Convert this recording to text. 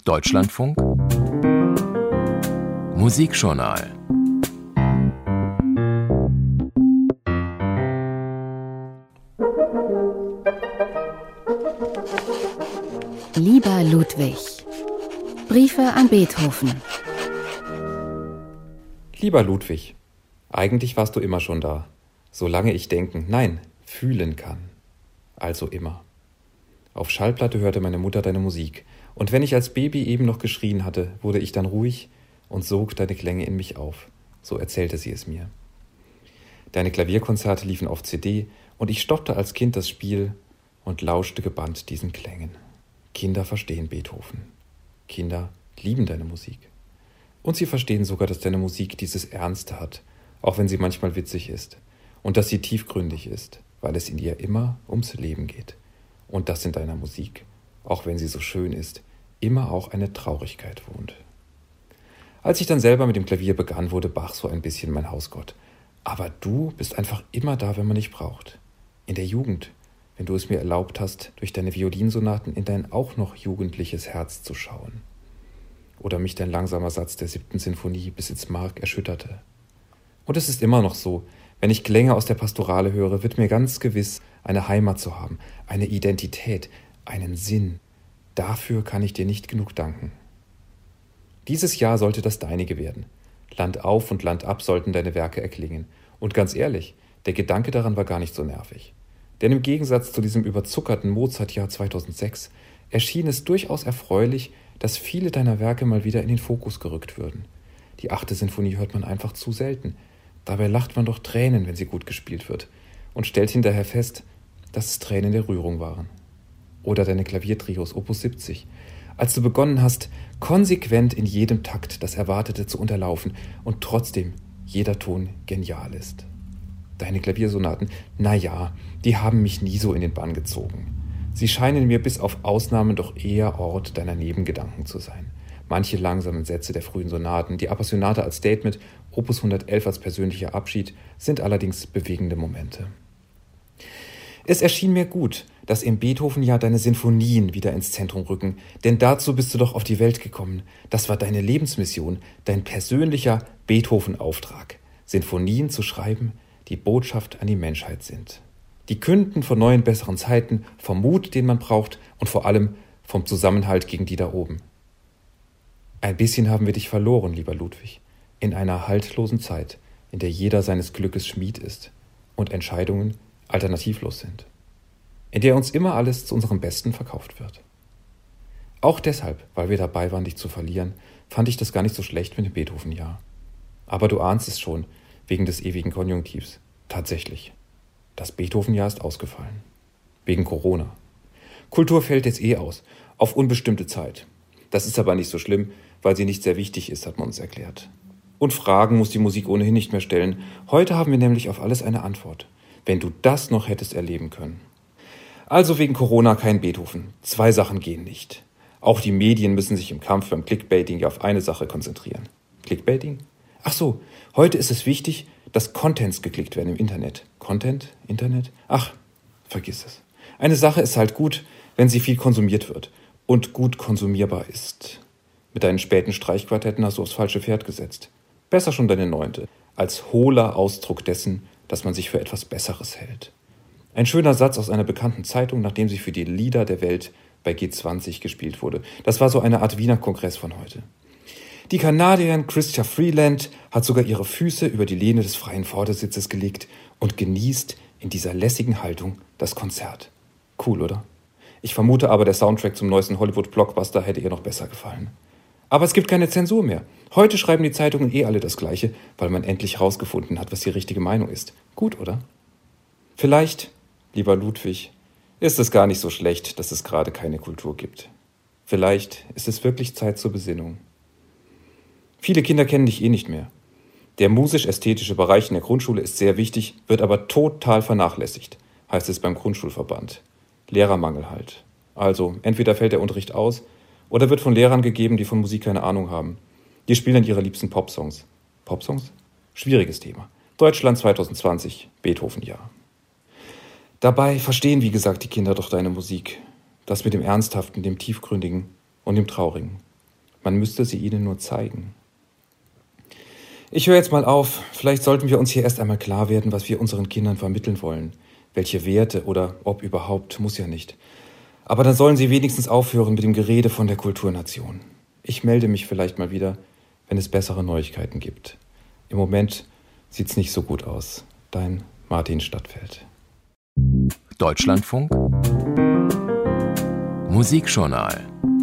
Deutschlandfunk Musikjournal. Lieber Ludwig. Briefe an Beethoven. Lieber Ludwig, eigentlich warst du immer schon da, solange ich denken, nein, fühlen kann. Also immer. Auf Schallplatte hörte meine Mutter deine Musik, und wenn ich als Baby eben noch geschrien hatte, wurde ich dann ruhig und sog deine Klänge in mich auf. So erzählte sie es mir. Deine Klavierkonzerte liefen auf CD, und ich stoppte als Kind das Spiel und lauschte gebannt diesen Klängen. Kinder verstehen Beethoven. Kinder lieben deine Musik. Und sie verstehen sogar, dass deine Musik dieses Ernste hat, auch wenn sie manchmal witzig ist. Und dass sie tiefgründig ist, weil es in ihr immer ums Leben geht. Und dass in deiner Musik, auch wenn sie so schön ist, immer auch eine Traurigkeit wohnt. Als ich dann selber mit dem Klavier begann, wurde Bach so ein bisschen mein Hausgott. Aber du bist einfach immer da, wenn man dich braucht. In der Jugend, wenn du es mir erlaubt hast, durch deine Violinsonaten in dein auch noch jugendliches Herz zu schauen. Oder mich dein langsamer Satz der 7. Sinfonie bis ins Mark erschütterte. Und es ist immer noch so, wenn ich Klänge aus der Pastorale höre, wird mir ganz gewiss, eine Heimat zu haben, eine Identität, einen Sinn. Dafür kann ich dir nicht genug danken. Dieses Jahr sollte das deinige werden. Land auf und Land ab sollten deine Werke erklingen. Und ganz ehrlich, der Gedanke daran war gar nicht so nervig. Denn im Gegensatz zu diesem überzuckerten Mozart-Jahr 2006 erschien es durchaus erfreulich, dass viele deiner Werke mal wieder in den Fokus gerückt würden. Die 8. Sinfonie hört man einfach zu selten. Dabei lacht man doch Tränen, wenn sie gut gespielt wird, und stellt hinterher fest, dass es Tränen der Rührung waren. Oder deine Klaviertrios Opus 70, als du begonnen hast, konsequent in jedem Takt das Erwartete zu unterlaufen und trotzdem jeder Ton genial ist. Deine Klaviersonaten, die haben mich nie so in den Bann gezogen. Sie scheinen mir bis auf Ausnahmen doch eher Ort deiner Nebengedanken zu sein. Manche langsamen Sätze der frühen Sonaten, die Appassionate als Statement, Opus 111 als persönlicher Abschied, sind allerdings bewegende Momente. Es erschien mir gut, dass im Beethoven-Jahr deine Sinfonien wieder ins Zentrum rücken, denn dazu bist du doch auf die Welt gekommen. Das war deine Lebensmission, dein persönlicher Beethoven-Auftrag, Sinfonien zu schreiben, die Botschaft an die Menschheit sind. Die künden von neuen, besseren Zeiten, vom Mut, den man braucht, und vor allem vom Zusammenhalt gegen die da oben. Ein bisschen haben wir dich verloren, lieber Ludwig, in einer haltlosen Zeit, in der jeder seines Glückes Schmied ist und Entscheidungen alternativlos sind, in der uns immer alles zu unserem Besten verkauft wird. Auch deshalb, weil wir dabei waren, dich zu verlieren, fand ich das gar nicht so schlecht mit dem Beethoven-Jahr. Aber du ahnst es schon, wegen des ewigen Konjunktivs. Tatsächlich. Das Beethoven-Jahr ist ausgefallen. Wegen Corona. Kultur fällt jetzt aus, auf unbestimmte Zeit. Das ist aber nicht so schlimm, weil sie nicht sehr wichtig ist, hat man uns erklärt. Und Fragen muss die Musik ohnehin nicht mehr stellen. Heute haben wir nämlich auf alles eine Antwort. Wenn du das noch hättest erleben können. Also wegen Corona kein Beethoven. 2 Sachen gehen nicht. Auch die Medien müssen sich im Kampf beim Clickbaiting ja auf eine Sache konzentrieren. Clickbaiting? Ach so, heute ist es wichtig, dass Contents geklickt werden im Internet. Content? Internet? Ach, vergiss es. Eine Sache ist halt gut, wenn sie viel konsumiert wird und gut konsumierbar ist. Mit deinen späten Streichquartetten hast du aufs falsche Pferd gesetzt. Besser schon deine 9. als hohler Ausdruck dessen, dass man sich für etwas Besseres hält. Ein schöner Satz aus einer bekannten Zeitung, nachdem sie für die Lieder der Welt bei G20 gespielt wurde. Das war so eine Art Wiener Kongress von heute. Die Kanadierin Chrystia Freeland hat sogar ihre Füße über die Lehne des freien Vordersitzes gelegt und genießt in dieser lässigen Haltung das Konzert. Cool, oder? Ich vermute aber, der Soundtrack zum neuesten Hollywood-Blockbuster hätte ihr noch besser gefallen. Aber es gibt keine Zensur mehr. Heute schreiben die Zeitungen alle das Gleiche, weil man endlich herausgefunden hat, was die richtige Meinung ist. Gut, oder? Vielleicht, lieber Ludwig, ist es gar nicht so schlecht, dass es gerade keine Kultur gibt. Vielleicht ist es wirklich Zeit zur Besinnung. Viele Kinder kennen dich nicht mehr. Der musisch-ästhetische Bereich in der Grundschule ist sehr wichtig, wird aber total vernachlässigt, heißt es beim Grundschulverband. Lehrermangel halt. Also, entweder fällt der Unterricht aus oder wird von Lehrern gegeben, die von Musik keine Ahnung haben. Die spielen dann ihre liebsten Popsongs. Popsongs? Schwieriges Thema. Deutschland 2020, Beethoven-Jahr. Dabei verstehen, wie gesagt, die Kinder doch deine Musik. Das mit dem Ernsthaften, dem Tiefgründigen und dem Traurigen. Man müsste sie ihnen nur zeigen. Ich höre jetzt mal auf. Vielleicht sollten wir uns hier erst einmal klar werden, was wir unseren Kindern vermitteln wollen. Welche Werte oder ob überhaupt, muss ja nicht. Aber dann sollen sie wenigstens aufhören mit dem Gerede von der Kulturnation. Ich melde mich vielleicht mal wieder, wenn es bessere Neuigkeiten gibt. Im Moment sieht's nicht so gut aus. Dein Martin Stadtfeld. Deutschlandfunk Musikjournal